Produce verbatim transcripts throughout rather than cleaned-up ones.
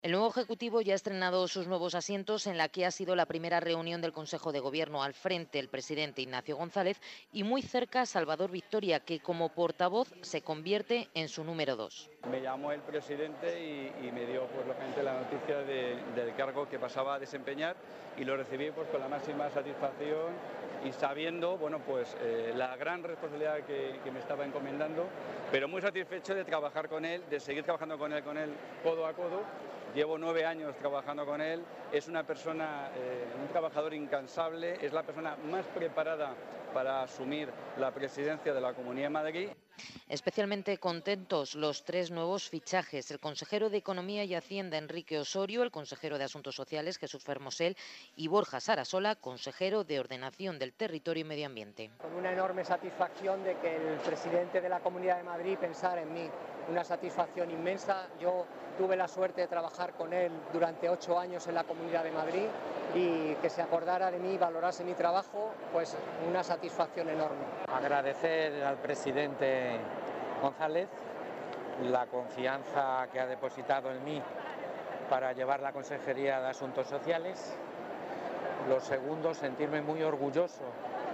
El nuevo Ejecutivo ya ha estrenado sus nuevos asientos en la que ha sido la primera reunión del Consejo de Gobierno. Al frente el presidente Ignacio González y muy cerca Salvador Victoria, que como portavoz se convierte en su número dos. Me llamó el presidente y, y me dio pues, lógicamente la noticia de, del cargo que pasaba a desempeñar y lo recibí pues, con la máxima satisfacción y sabiendo bueno, pues, eh, la gran responsabilidad que, que me estaba encomendando, pero muy satisfecho de trabajar con él, de seguir trabajando con él, con él codo a codo. Llevo nueve años trabajando con él, es una persona, eh, un trabajador incansable, es la persona más preparada para asumir la presidencia de la Comunidad de Madrid. Especialmente contentos los tres nuevos fichajes: el consejero de Economía y Hacienda, Enrique Osorio; el consejero de Asuntos Sociales, Jesús Fermosel; y Borja Sarasola, consejero de Ordenación del Territorio y Medio Ambiente. Con una enorme satisfacción de que el presidente de la Comunidad de Madrid pensara en mí, una satisfacción inmensa. Yo tuve la suerte de trabajar con él durante ocho años en la Comunidad de Madrid y que se acordara de mí, valorase mi trabajo, pues una satisfacción enorme. Agradecer al presidente González la confianza que ha depositado en mí para llevar la Consejería de Asuntos Sociales. Lo segundo, sentirme muy orgulloso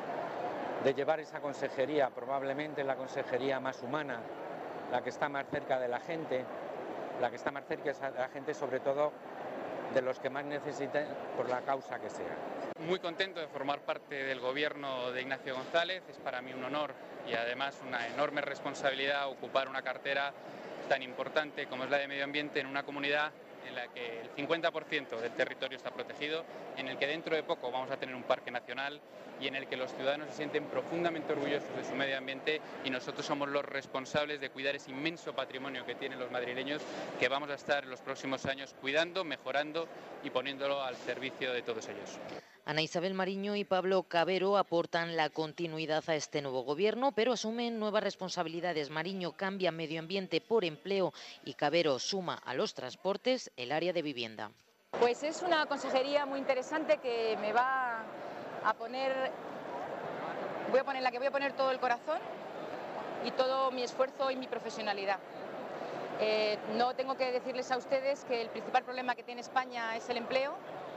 de llevar esa consejería, probablemente la consejería más humana, la que está más cerca de la gente, la que está más cerca de la gente, sobre todo de los que más necesiten por la causa que sea. Muy contento de formar parte del gobierno de Ignacio González. Es para mí un honor y además una enorme responsabilidad ocupar una cartera tan importante como es la de medio ambiente en una comunidad en la que el cincuenta por ciento del territorio está protegido, en el que dentro de poco vamos a tener un parque nacional y en el que los ciudadanos se sienten profundamente orgullosos de su medio ambiente, y nosotros somos los responsables de cuidar ese inmenso patrimonio que tienen los madrileños, que vamos a estar en los próximos años cuidando, mejorando y poniéndolo al servicio de todos ellos. Ana Isabel Mariño y Pablo Cabero aportan la continuidad a este nuevo gobierno, pero asumen nuevas responsabilidades. Mariño cambia medio ambiente por empleo y Cabero suma a los transportes el área de vivienda. Pues es una consejería muy interesante que me va a poner, voy a poner la que voy a poner todo el corazón y todo mi esfuerzo y mi profesionalidad. Eh, no tengo que decirles a ustedes que el principal problema que tiene España es el empleo.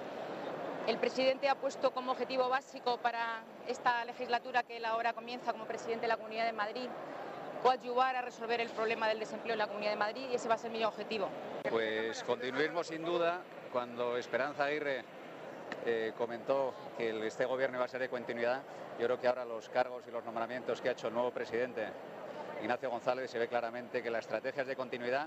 El presidente ha puesto como objetivo básico para esta legislatura, que él ahora comienza como presidente de la Comunidad de Madrid, coadyuvar a resolver el problema del desempleo en la Comunidad de Madrid, y ese va a ser mi objetivo. Pues continuismo sin duda. Cuando Esperanza Aguirre eh, comentó que este gobierno iba a ser de continuidad, yo creo que ahora los cargos y los nombramientos que ha hecho el nuevo presidente Ignacio González se ve claramente que la estrategia es de continuidad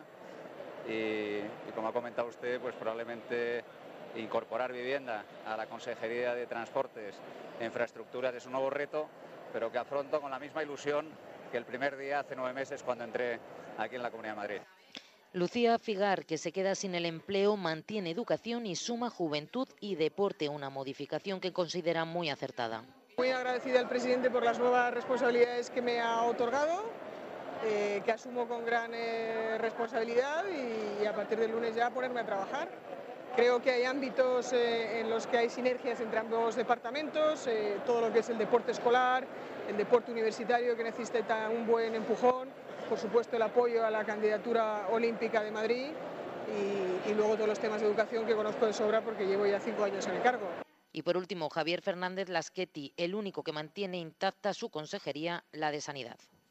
y, y como ha comentado usted, pues probablemente incorporar vivienda a la Consejería de Transportes e Infraestructuras es un nuevo reto, pero que afronto con la misma ilusión que el primer día hace nueve meses cuando entré aquí en la Comunidad de Madrid. Lucía Figar, que se queda sin el empleo, mantiene educación y suma juventud y deporte, una modificación que considera muy acertada. Muy agradecida al presidente por las nuevas responsabilidades que me ha otorgado, eh, que asumo con gran eh, responsabilidad y, y a partir del lunes ya ponerme a trabajar. Creo que hay ámbitos eh, en los que hay sinergias entre ambos departamentos, eh, todo lo que es el deporte escolar, el deporte universitario, que necesita un buen empujón, por supuesto el apoyo a la candidatura olímpica de Madrid y, y luego todos los temas de educación que conozco de sobra porque llevo ya cinco años en el cargo. Y por último, Javier Fernández Lasqueti, el único que mantiene intacta su consejería, la de Sanidad.